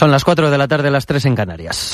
Son las 4 de la tarde, las 3 en Canarias.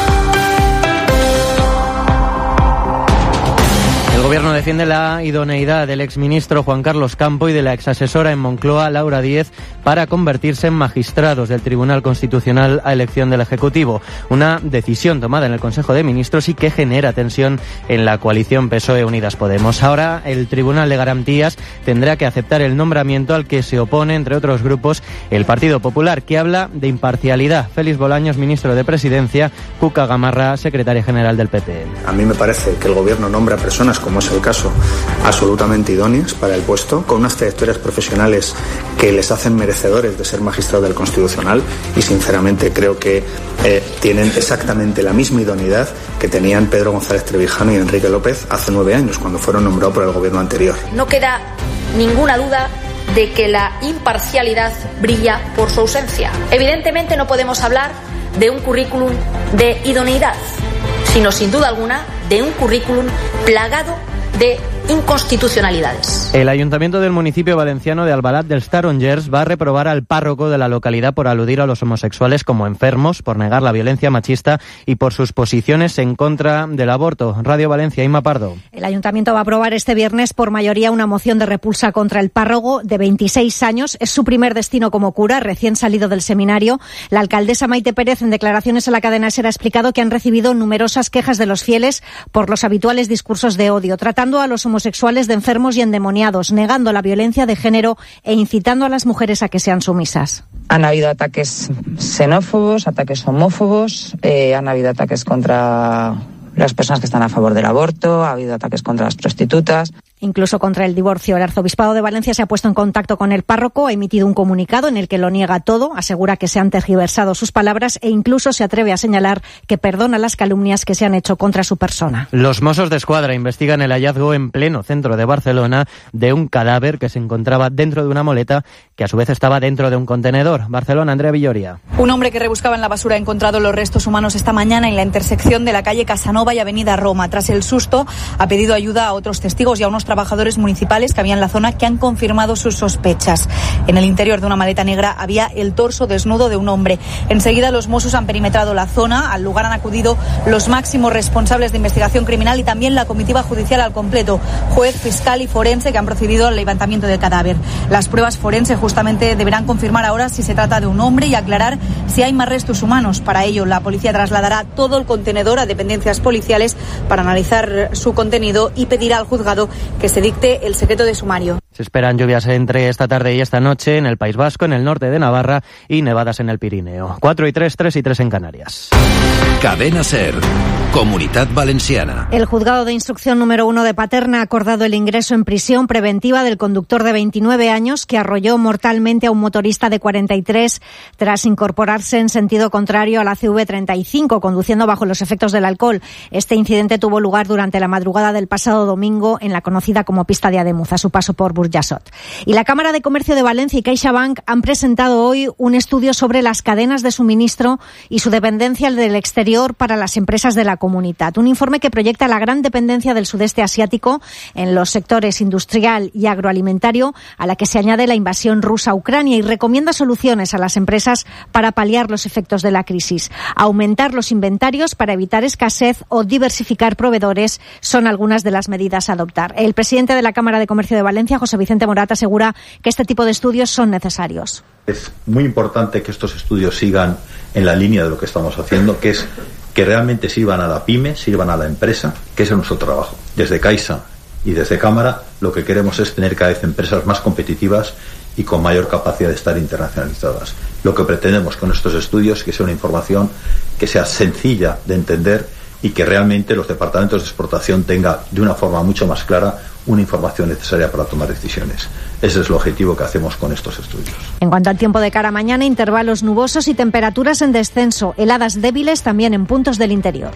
El Gobierno defiende la idoneidad del exministro Juan Carlos Campo y de la exasesora en Moncloa, Laura Díez, para convertirse en magistrados del Tribunal Constitucional a elección del Ejecutivo. Una decisión tomada en el Consejo de Ministros y que genera tensión en la coalición PSOE-Unidas Podemos. Ahora el Tribunal de Garantías tendrá que aceptar el nombramiento al que se opone, entre otros grupos, el Partido Popular, que habla de imparcialidad. Félix Bolaños, ministro de Presidencia; Cuca Gamarra, secretaria general del PP. A mí me parece que el Gobierno nombra personas, como es el caso, absolutamente idóneas para el puesto, con unas trayectorias profesionales que les hacen merecedores de ser magistrados del Constitucional, y sinceramente creo que tienen exactamente la misma idoneidad que tenían Pedro González Trevijano y Enrique López hace 9 años, cuando fueron nombrados por el Gobierno anterior. No queda ninguna duda de que la imparcialidad brilla por su ausencia. Evidentemente no podemos hablar de un currículum de idoneidad, sino sin duda alguna de un currículum plagado de inconstitucionalidades. El Ayuntamiento del municipio valenciano de Albalat dels Tarongers va a reprobar al párroco de la localidad por aludir a los homosexuales como enfermos, por negar la violencia machista y por sus posiciones en contra del aborto. Radio Valencia, Inma Pardo. El Ayuntamiento va a aprobar este viernes por mayoría una moción de repulsa contra el párroco de 26 años. Es su primer destino como cura, recién salido del seminario. La alcaldesa Maite Pérez, en declaraciones a la cadena SER, ha explicado que han recibido numerosas quejas de los fieles por los habituales discursos de odio, tratando a los homosexuales de enfermos y endemoniados, negando la violencia de género e incitando a las mujeres a que sean sumisas. Han habido ataques xenófobos, ataques homófobos, han habido ataques contra las personas que están a favor del aborto, ha habido ataques contra las prostitutas. Incluso contra el divorcio. El Arzobispado de Valencia se ha puesto en contacto con el párroco, ha emitido un comunicado en el que lo niega todo, asegura que se han tergiversado sus palabras e incluso se atreve a señalar que perdona las calumnias que se han hecho contra su persona. Los Mossos d'Esquadra investigan el hallazgo en pleno centro de Barcelona de un cadáver que se encontraba dentro de una maleta que a su vez estaba dentro de un contenedor. Barcelona, Andrea Villoria. Un hombre que rebuscaba en la basura ha encontrado los restos humanos esta mañana en la intersección de la calle Casanova y Avenida Roma. Tras el susto, ha pedido ayuda a otros testigos y a unos trabajadores municipales que había en la zona, que han confirmado sus sospechas. En el interior de una maleta negra había el torso desnudo de un hombre. Enseguida los Mossos han perimetrado la zona. Al lugar han acudido los máximos responsables de investigación criminal y también la comitiva judicial al completo, juez, fiscal y forense, que han procedido al levantamiento del cadáver. Las pruebas forenses justamente deberán confirmar ahora si se trata de un hombre y aclarar si hay más restos humanos. Para ello, la policía trasladará todo el contenedor a dependencias policiales para analizar su contenido y pedirá al juzgado que se dicte el secreto de sumario. Se esperan lluvias entre esta tarde y esta noche en el País Vasco, en el norte de Navarra y nevadas en el Pirineo. 4 y 3, 3 y 3 en Canarias. Cadena SER, Comunitat Valenciana. El juzgado de instrucción número 1 de Paterna ha acordado el ingreso en prisión preventiva del conductor de 29 años que arrolló mortalmente a un motorista de 43 tras incorporarse en sentido contrario a la CV35, conduciendo bajo los efectos del alcohol. Este incidente tuvo lugar durante la madrugada del pasado domingo en la conocida como pista de Ademuz, a su paso por Burjasot. Y la Cámara de Comercio de Valencia y CaixaBank han presentado hoy un estudio sobre las cadenas de suministro y su dependencia del exterior para las empresas de la comunidad. Un informe que proyecta la gran dependencia del sudeste asiático en los sectores industrial y agroalimentario, a la que se añade la invasión rusa a Ucrania, y recomienda soluciones a las empresas para paliar los efectos de la crisis. Aumentar los inventarios para evitar escasez o diversificar proveedores son algunas de las medidas a adoptar. El presidente de la Cámara de Comercio de Valencia, José Vicente Morat, asegura que este tipo de estudios son necesarios. Es muy importante que estos estudios sigan en la línea de lo que estamos haciendo, que es que realmente sirvan a la pyme, sirvan a la empresa, que ese es nuestro trabajo. Desde Caixa y desde Cámara lo que queremos es tener cada vez empresas más competitivas y con mayor capacidad de estar internacionalizadas. Lo que pretendemos con estos estudios es que sea una información que sea sencilla de entender y que realmente los departamentos de exportación tengan de una forma mucho más clara una información necesaria para tomar decisiones. Ese es el objetivo que hacemos con estos estudios. En cuanto al tiempo de cara a mañana, intervalos nubosos y temperaturas en descenso, heladas débiles también en puntos del interior.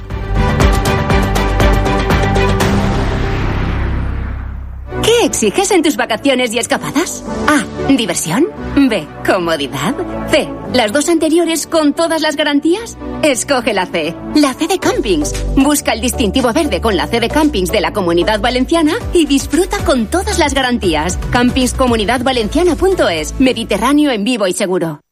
¿Qué exiges en tus vacaciones y escapadas? A. Diversión. B. Comodidad. C. ¿Las dos anteriores con todas las garantías? Escoge la C. La C de Campings. Busca el distintivo verde con la C de Campings de la Comunidad Valenciana y disfruta con todas las garantías. Campingscomunidadvalenciana.es. Mediterráneo en vivo y seguro.